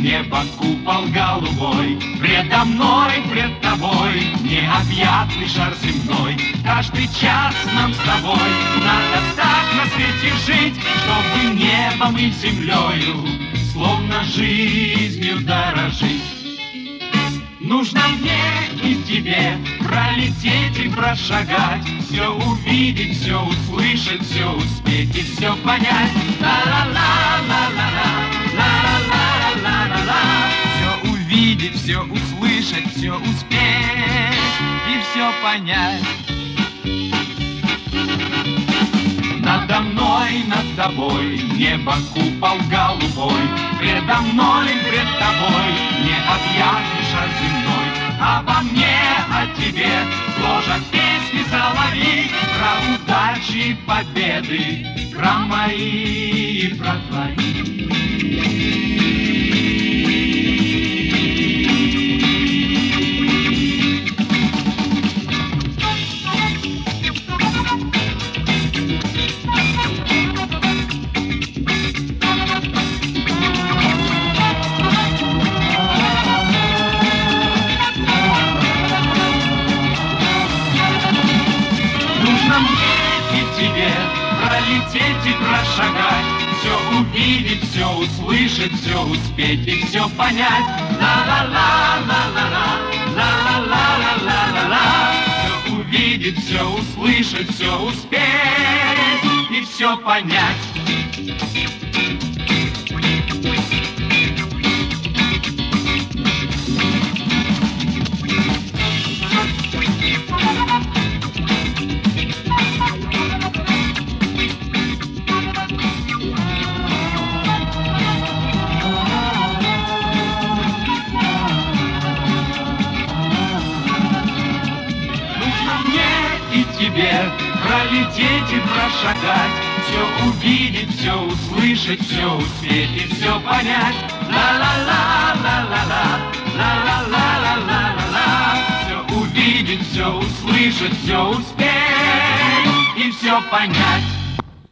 небо, купол голубой, предо мной, пред тобой, необъятный шар земной. Каждый час нам с тобой надо так на свете жить, чтобы небом и землею, словно жизнью дорожить. Нужно мне и тебе пролететь и прошагать, все увидеть, все услышать, все успеть и все понять. Ла-ла-ла-ла-ла-ла, ла-ла-ла-ла-ла-ла. Все увидеть, все услышать, все успеть и все понять. Надо мной, над тобой, небо, купол голубой, предо мной, пред тобой, необъятный шар земной. А во мне, о тебе, сложат песни соловьи про удачи и победы, про мои и про твои. Пролететь и прошагать, все увидеть, все услышать, все успеть и все понять. Ла-ла-ла-ла-ла-ла, ла-ла-ла-ла-ла-ла. Все увидеть, все услышать, все успеть и все понять. Тебе пролететь и прошагать, все увидеть, все услышать, все успеть и все понять. Ла-ла-ла-ла-ла-ла, ла-ла-ла-ла-ла-ла. Все увидеть, все услышать, все успеть и все понять.